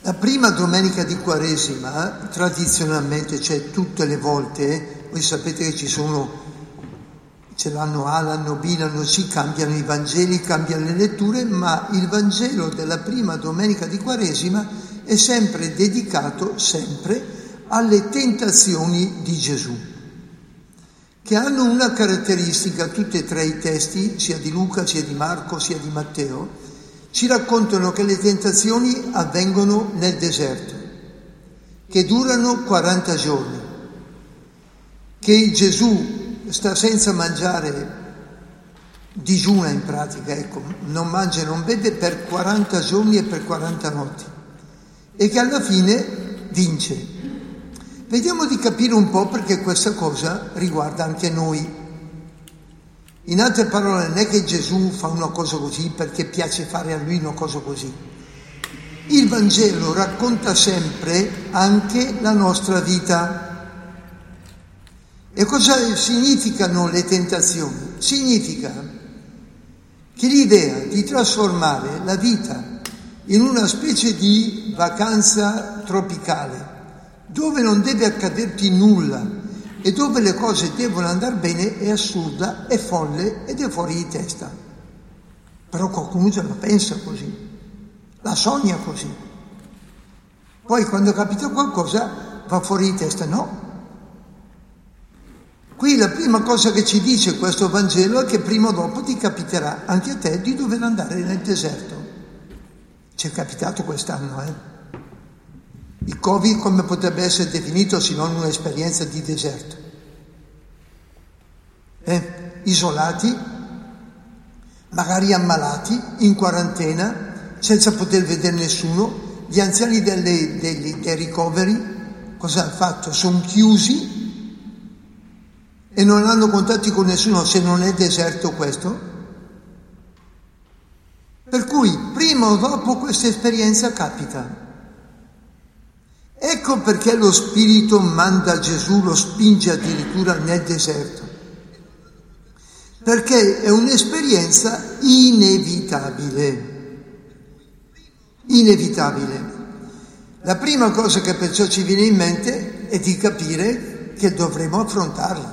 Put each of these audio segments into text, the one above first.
La prima domenica di Quaresima, tradizionalmente, cioè tutte le volte, voi sapete che c'è l'anno A, l'anno B, l'anno C, cambiano i Vangeli, cambiano le letture, ma il Vangelo della prima domenica di Quaresima è sempre dedicato, alle tentazioni di Gesù, che hanno una caratteristica. Tutti e tre i testi, sia di Luca, sia di Marco, sia di Matteo, ci raccontano che le tentazioni avvengono nel deserto, che durano 40 giorni, che Gesù sta senza mangiare, digiuna in pratica, non mangia e non beve per 40 giorni e per 40 notti, e che alla fine vince. Vediamo di capire un po' perché questa cosa riguarda anche noi. In altre parole, non è che Gesù fa una cosa così perché piace fare a lui una cosa così. Il Vangelo racconta sempre anche la nostra vita. E cosa significano le tentazioni? Significa che l'idea di trasformare la vita in una specie di vacanza tropicale, dove non deve accaderti nulla e dove le cose devono andare bene, è assurda, è folle ed è fuori di testa. Però qualcuno ce la pensa così, la sogna così. Poi quando capita qualcosa va fuori di testa, no. Qui la prima cosa che ci dice questo Vangelo è che prima o dopo ti capiterà anche a te di dover andare nel deserto. Ci è capitato quest'anno, Il Covid come potrebbe essere definito se non un'esperienza di deserto? Isolati, magari ammalati, in quarantena, senza poter vedere nessuno. Gli anziani dei ricoveri cosa hanno fatto? Sono chiusi e non hanno contatti con nessuno, se non è deserto questo. Per cui prima o dopo questa esperienza capita. Ecco perché lo Spirito manda Gesù, lo spinge addirittura nel deserto, perché è un'esperienza inevitabile. La prima cosa che perciò ci viene in mente è di capire che dovremo affrontarla.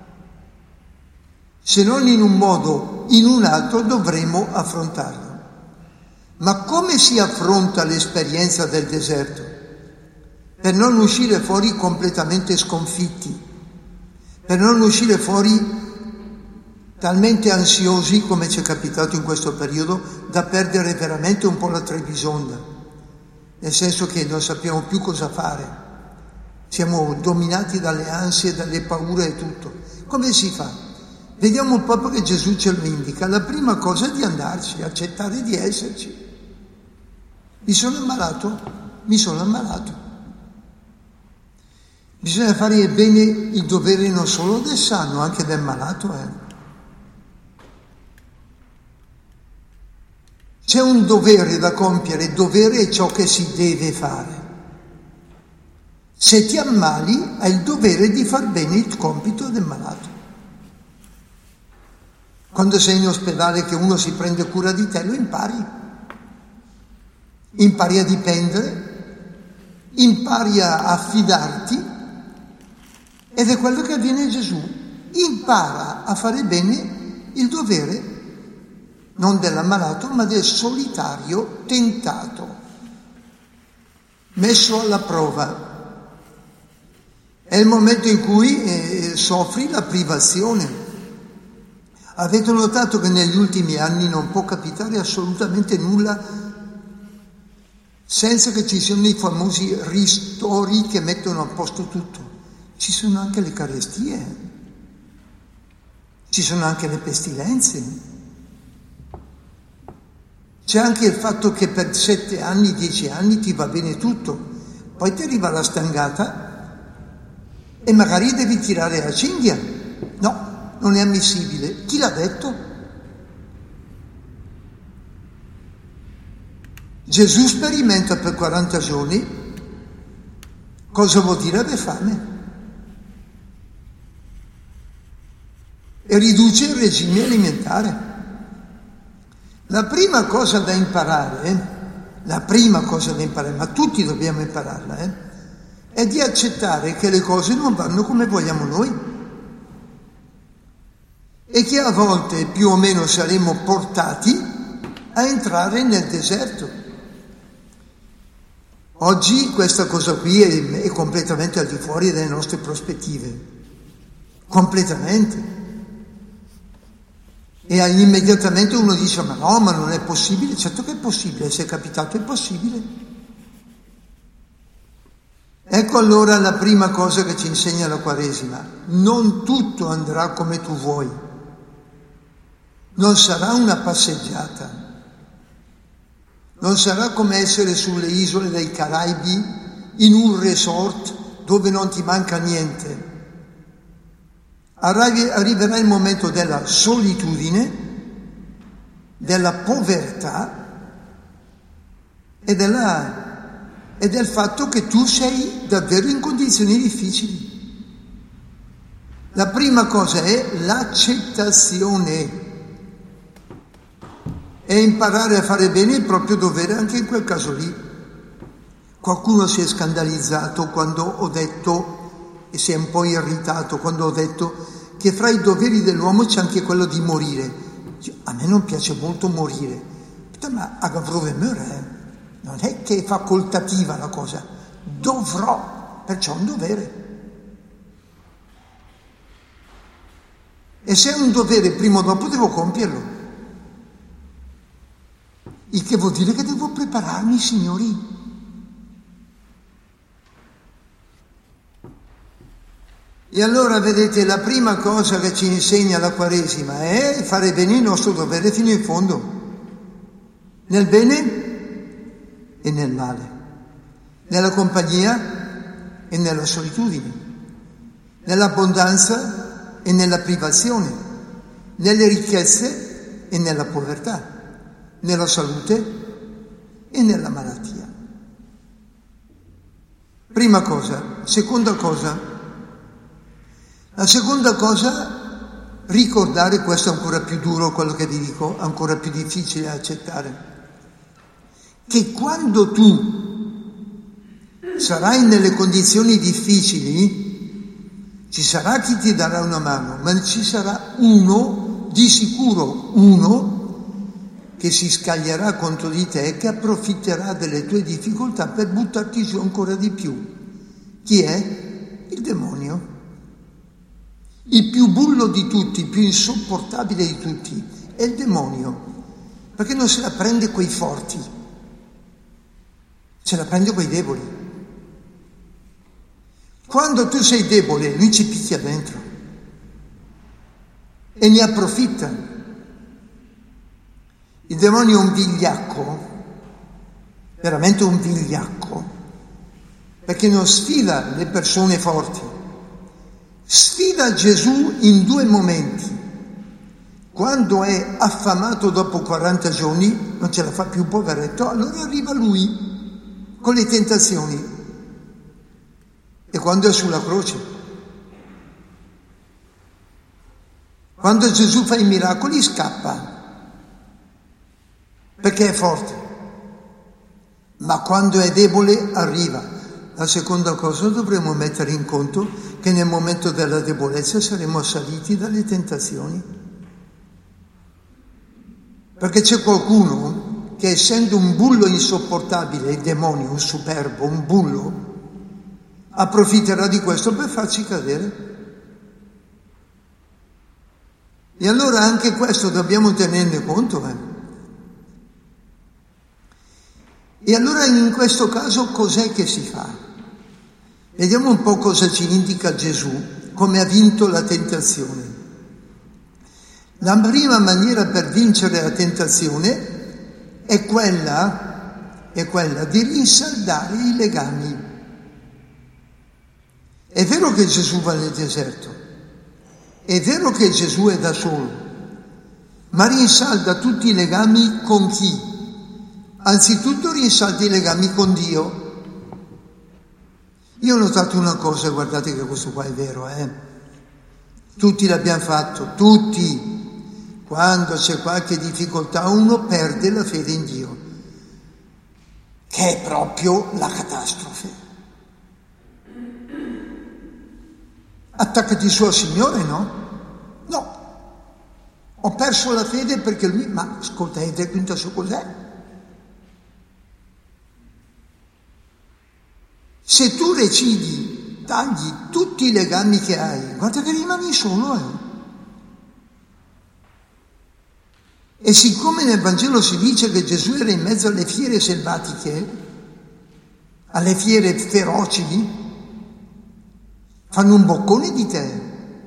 Se non in un modo, in un altro dovremo affrontarla. Ma come si affronta l'esperienza del deserto? Per non uscire fuori completamente sconfitti, per non uscire fuori talmente ansiosi, come ci è capitato in questo periodo, da perdere veramente un po' la trebisonda, nel senso che non sappiamo più cosa fare, siamo dominati dalle ansie, dalle paure e tutto. Come si fa? Vediamo un po' perché Gesù ce lo indica. La prima cosa è di andarci, accettare di esserci. Mi sono ammalato. Bisogna fare bene il dovere non solo del sano, anche del malato. C'è un dovere da compiere, il dovere è ciò che si deve fare. Se ti ammali, hai il dovere di far bene il compito del malato. Quando sei in ospedale che uno si prende cura di te, lo impari a dipendere, impari a affidarti. Ed è quello che avviene a Gesù. Impara a fare bene il dovere, non dell'ammalato, ma del solitario tentato, messo alla prova. È il momento in cui soffri la privazione. Avete notato che negli ultimi anni non può capitare assolutamente nulla senza che ci siano i famosi ristori che mettono a posto tutto. Ci sono anche le carestie, ci sono anche le pestilenze, c'è anche il fatto che per 7 anni, 10 anni ti va bene tutto, poi ti arriva la stangata e magari devi tirare la cinghia. No, non è ammissibile. Chi l'ha detto? Gesù sperimenta per 40 giorni cosa vuol dire avere fame. E riduce il regime alimentare. La prima cosa da imparare la prima cosa da imparare, ma tutti dobbiamo impararla, è di accettare che le cose non vanno come vogliamo noi e che a volte più o meno saremo portati a entrare nel deserto. Oggi questa cosa qui è completamente al di fuori delle nostre prospettive, completamente. E immediatamente uno dice: ma no, ma non è possibile. Certo che è possibile, se è capitato è possibile. Ecco allora la prima cosa che ci insegna la Quaresima: non tutto andrà come tu vuoi, non sarà una passeggiata, non sarà come essere sulle isole dei Caraibi in un resort dove non ti manca niente. Arriverà il momento della solitudine, della povertà e del fatto che tu sei davvero in condizioni difficili. La prima cosa è l'accettazione e imparare a fare bene il proprio dovere anche in quel caso lì. Qualcuno si è scandalizzato quando ho detto, e si è un po' irritato quando ho detto che fra i doveri dell'uomo c'è anche quello di morire. A me non piace molto morire, ma avrò non è che è facoltativa la cosa, dovrò, perciò è un dovere. E se è un dovere, prima o dopo devo compierlo. Il che vuol dire che devo prepararmi, signori. E allora, vedete, la prima cosa che ci insegna la Quaresima è fare bene il nostro dovere fino in fondo, nel bene e nel male, nella compagnia e nella solitudine, nell'abbondanza e nella privazione, nelle ricchezze e nella povertà, nella salute e nella malattia. Prima cosa. Seconda cosa. La seconda cosa, ricordare, questo è ancora più duro quello che vi dico, ancora più difficile da accettare, che quando tu sarai nelle condizioni difficili, ci sarà chi ti darà una mano, ma ci sarà uno, di sicuro uno, che si scaglierà contro di te e che approfitterà delle tue difficoltà per buttarti giù ancora di più. Chi è? Il demonio. Il più bullo di tutti, il più insopportabile di tutti, è il demonio, perché non se la prende coi forti, se la prende coi deboli. Quando tu sei debole, lui ci picchia dentro e ne approfitta. Il demonio è un vigliacco, veramente un vigliacco, perché non sfida le persone forti. Sfida Gesù in due momenti. Quando è affamato dopo 40 giorni, non ce la fa più, poveretto, allora arriva lui con le tentazioni. E quando è sulla croce. Quando Gesù fa i miracoli scappa, perché è forte. Ma quando è debole arriva. La seconda cosa, dovremmo mettere in conto che nel momento della debolezza saremo assaliti dalle tentazioni. Perché c'è qualcuno che, essendo un bullo insopportabile, il demonio, un superbo, un bullo, approfitterà di questo per farci cadere. E allora anche questo dobbiamo tenerne conto. E allora in questo caso cos'è che si fa? Vediamo un po' cosa ci indica Gesù, come ha vinto la tentazione. La prima maniera per vincere la tentazione è quella di rinsaldare i legami. È vero che Gesù va nel deserto, è vero che Gesù è da solo, ma rinsalda tutti i legami con chi? Anzitutto rinsalda i legami con Dio. Io ho notato una cosa, guardate che questo qua è vero, tutti l'abbiamo fatto, tutti. Quando c'è qualche difficoltà uno perde la fede in Dio. che è proprio la catastrofe. Attaccati su al Signore, no? No. Ho perso la fede perché lui... Ma ascolta, hai quinta su cos'è? Se tu recidi, tagli tutti i legami che hai, guarda che rimani solo, E siccome nel Vangelo si dice che Gesù era in mezzo alle fiere selvatiche, alle fiere feroci, fanno un boccone di te.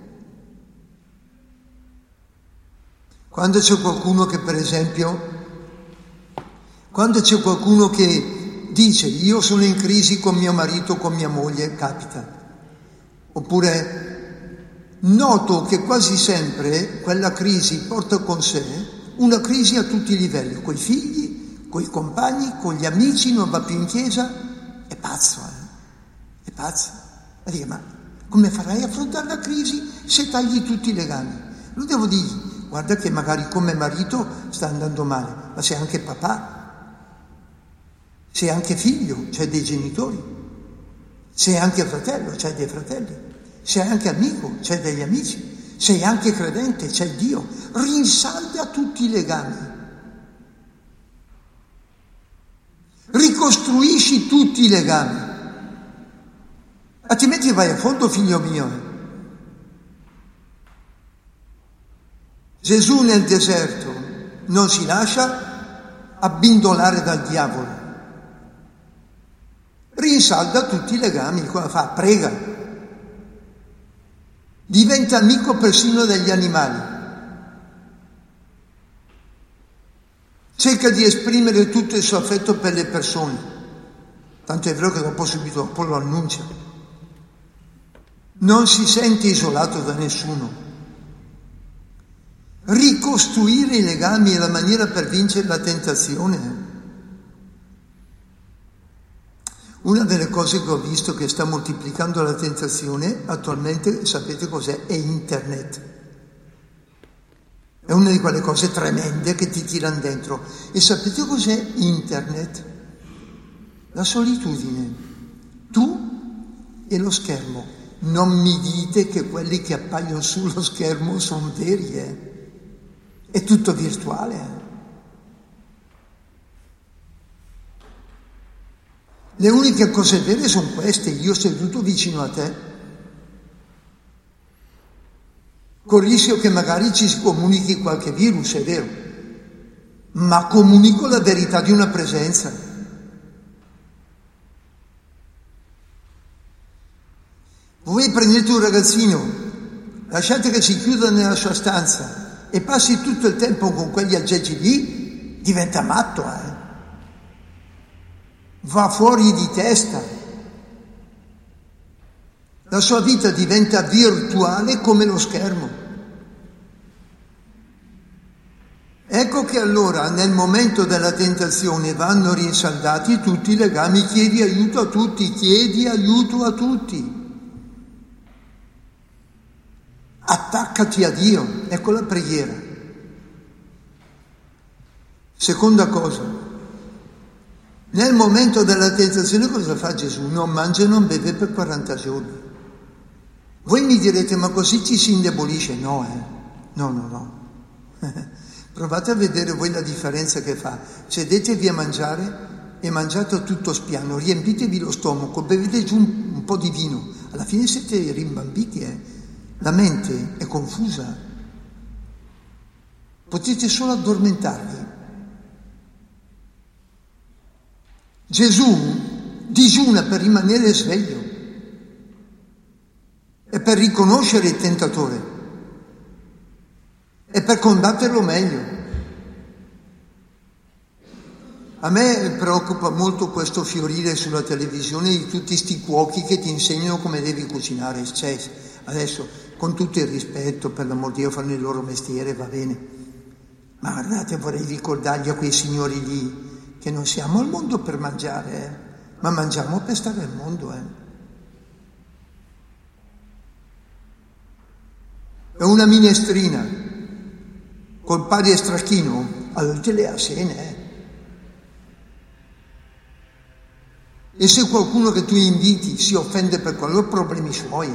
Quando c'è qualcuno che, per esempio, quando c'è qualcuno che dice io sono in crisi con mio marito, con mia moglie, capita. Oppure noto che quasi sempre quella crisi porta con sé una crisi a tutti i livelli, coi figli, coi compagni, con gli amici, non va più in chiesa, è pazzo, è pazzo. Ma dico, ma come farai a affrontare la crisi se tagli tutti i legami? Lo devo dire, guarda che magari come marito sta andando male, ma sei anche papà, sei anche figlio, c'hai dei genitori, sei anche fratello, c'hai dei fratelli, sei anche amico, c'hai degli amici, sei anche credente, c'è Dio, rinsalda tutti i legami, ricostruisci tutti i legami, altrimenti vai a fondo, figlio mio. Gesù nel deserto non si lascia abbindolare dal diavolo, rinsalda tutti i legami. Cosa fa? Prega. Diventa amico persino degli animali. Cerca di esprimere tutto il suo affetto per le persone. Tanto è vero che dopo subito dopo lo annuncia. Non si sente isolato da nessuno. Ricostruire i legami è la maniera per vincere la tentazione. Una delle cose che ho visto che sta moltiplicando la tentazione attualmente, sapete cos'è? È internet. È una di quelle cose tremende che ti tirano dentro. E sapete cos'è internet? La solitudine. Tu e lo schermo. Non mi dite che quelli che appaiono sullo schermo sono veri, È tutto virtuale, Le uniche cose vere sono queste, io seduto vicino a te, con il rischio che magari ci si comunichi qualche virus, è vero, ma comunico la verità di una presenza. Voi prendete un ragazzino, lasciate che si chiuda nella sua stanza e passi tutto il tempo con quegli aggeggi lì, diventa matto, Va fuori di testa. La sua vita diventa virtuale come lo schermo. Ecco che allora nel momento della tentazione vanno rinsaldati tutti i legami, chiedi aiuto a tutti. Attaccati a Dio, ecco la preghiera. Seconda cosa. Nel momento della tentazione cosa fa Gesù? Non mangia e non beve per 40 giorni. Voi mi direte, ma così ci si indebolisce? No. Provate a vedere voi la differenza che fa. Sedetevi a mangiare e mangiate tutto spiano, riempitevi lo stomaco, bevete giù un po' di vino. Alla fine siete rimbambiti, La mente è confusa. Potete solo addormentarvi. Gesù digiuna per rimanere sveglio e per riconoscere il tentatore e per combatterlo meglio. A me preoccupa molto questo fiorire sulla televisione di tutti sti cuochi che ti insegnano come devi cucinare. Cioè, adesso, con tutto il rispetto, per l'amor di Dio, fanno il loro mestiere, va bene. Ma guardate, vorrei ricordargli a quei signori lì che non siamo al mondo per mangiare, ma mangiamo per stare al mondo. È una minestrina col pane e stracchino, allora te le assene. E se qualcuno che tu inviti si offende per quello, problemi suoi.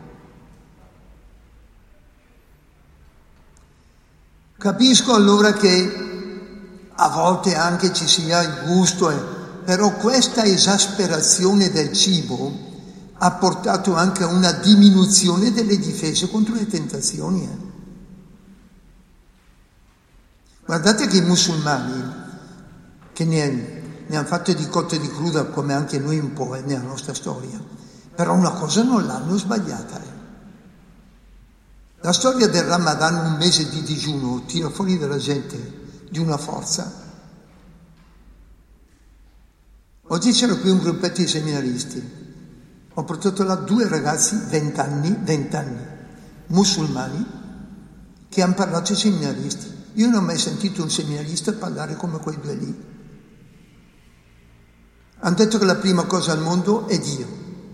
Capisco allora che a volte anche ci sia il gusto, però questa esasperazione del cibo ha portato anche a una diminuzione delle difese contro le tentazioni. Guardate che i musulmani, che ne hanno fatte di cotte e di cruda come anche noi un po' nella nostra storia, però una cosa non l'hanno sbagliata. La storia del Ramadan, un mese di digiuno, tira fuori dalla gente di una forza. Oggi c'era qui un gruppetto di seminaristi, ho portato là 2 ragazzi, 20 anni, musulmani, che hanno parlato ai seminaristi. Io non ho mai sentito un seminarista parlare come quei 2 lì. Hanno detto che la prima cosa al mondo è Dio.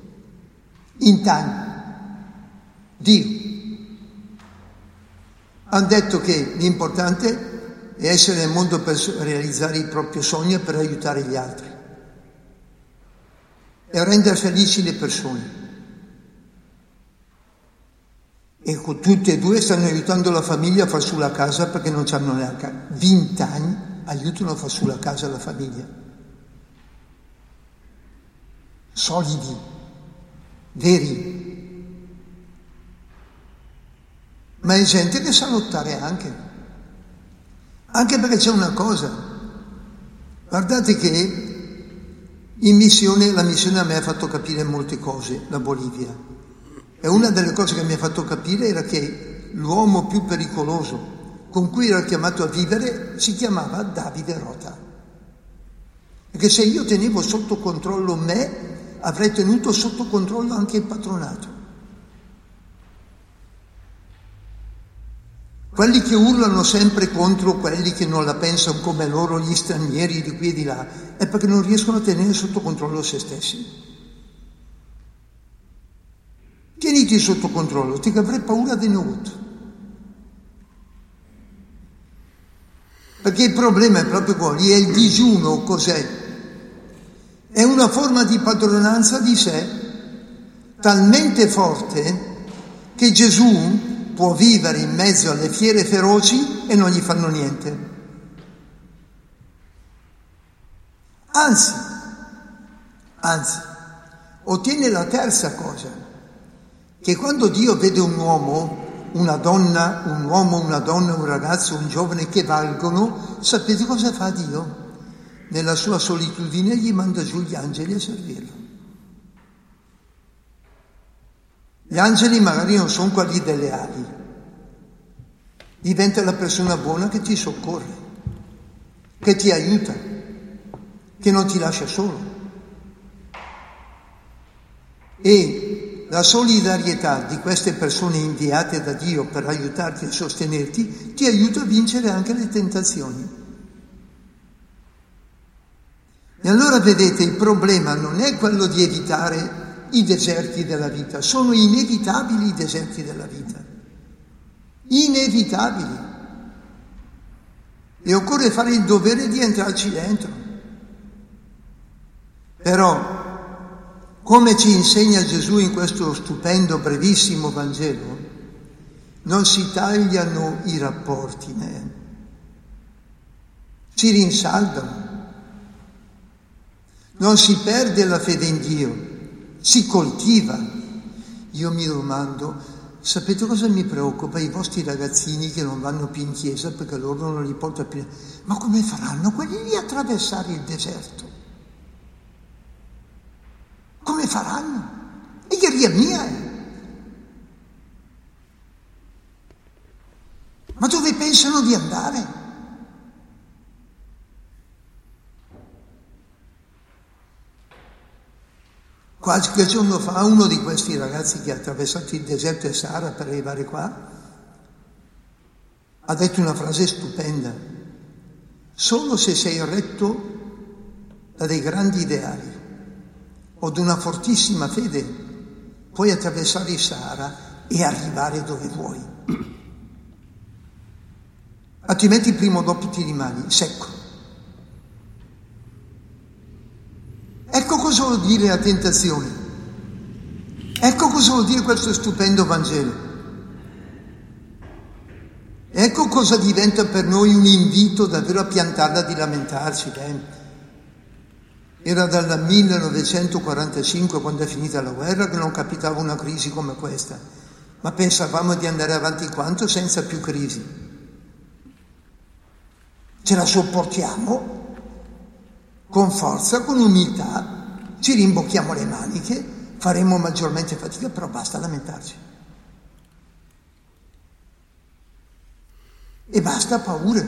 Dio. Hanno detto che l'importante è essere nel mondo per realizzare i propri sogni e per aiutare gli altri e rendere felici le persone. E tutti e 2 stanno aiutando la famiglia a far su la casa perché non c'hanno neanche 20 anni, aiutano a far su la casa alla famiglia. Solidi, veri. Ma è gente che sa lottare anche perché c'è una cosa. Guardate che in missione, la missione a me ha fatto capire molte cose, la Bolivia. E una delle cose che mi ha fatto capire era che l'uomo più pericoloso con cui era chiamato a vivere si chiamava Davide Rota. Perché se io tenevo sotto controllo me, avrei tenuto sotto controllo anche il patronato. Quelli che urlano sempre contro quelli che non la pensano come loro, gli stranieri di qui e di là, è perché non riescono a tenere sotto controllo se stessi. Tieniti sotto controllo, ti avrei paura di nuoto. Perché il problema è proprio quello, e il digiuno cos'è? È una forma di padronanza di sé talmente forte che Gesù può vivere in mezzo alle fiere feroci e non gli fanno niente. Anzi, ottiene la terza cosa, che quando Dio vede un uomo, una donna, un ragazzo, un giovane che valgono, sapete cosa fa Dio? Nella sua solitudine gli manda giù gli angeli a servirlo. Gli angeli magari non sono quelli delle ali, diventa la persona buona che ti soccorre, che ti aiuta, che non ti lascia solo. E la solidarietà di queste persone inviate da Dio per aiutarti e sostenerti ti aiuta a vincere anche le tentazioni. E allora vedete, il problema non è quello di evitare i deserti della vita, sono inevitabili i deserti della vita, inevitabili, e occorre fare il dovere di entrarci dentro. Però, come ci insegna Gesù in questo stupendo, brevissimo Vangelo, non si tagliano i rapporti, si rinsaldano, non si perde la fede in Dio, si coltiva. Io mi domando, sapete cosa mi preoccupa? I vostri ragazzini che non vanno più in chiesa perché loro non li porta più. Ma come faranno quelli lì a attraversare il deserto? Come faranno? È gheria mia. Ma dove pensano di andare? Qualche giorno fa uno di questi ragazzi che ha attraversato il deserto e Sahara per arrivare qua ha detto una frase stupenda: solo se sei retto da dei grandi ideali o da una fortissima fede puoi attraversare il Sahara e arrivare dove vuoi, altrimenti prima o dopo ti rimani secco. Ecco cosa vuol dire la tentazione. Ecco cosa vuol dire questo stupendo Vangelo. Ecco cosa diventa per noi un invito davvero a piantarla di lamentarci. Era dal 1945, quando è finita la guerra, che non capitava una crisi come questa, ma pensavamo di andare avanti quanto senza più crisi. Ce la sopportiamo con forza, con umiltà, ci rimbocchiamo le maniche, faremo maggiormente fatica, però basta lamentarci. E basta paure.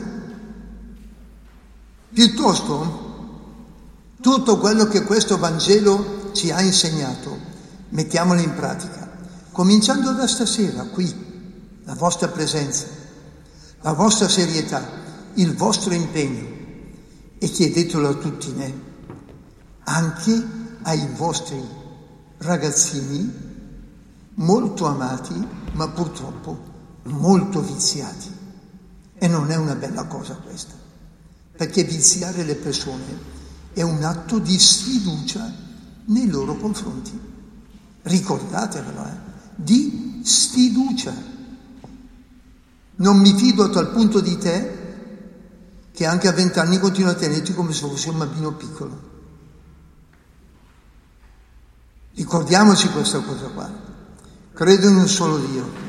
Piuttosto, tutto quello che questo Vangelo ci ha insegnato, mettiamolo in pratica, cominciando da stasera, qui, la vostra presenza, la vostra serietà, il vostro impegno, e chiedetelo a tutti, anche ai vostri ragazzini molto amati, ma purtroppo molto viziati. E non è una bella cosa questa, perché viziare le persone è un atto di sfiducia nei loro confronti. Ricordatevelo, di sfiducia. Non mi fido a tal punto di te che anche a 20 anni continua a tenerti come se fossi un bambino piccolo. Ricordiamoci questa cosa qua. Credo in un solo Dio,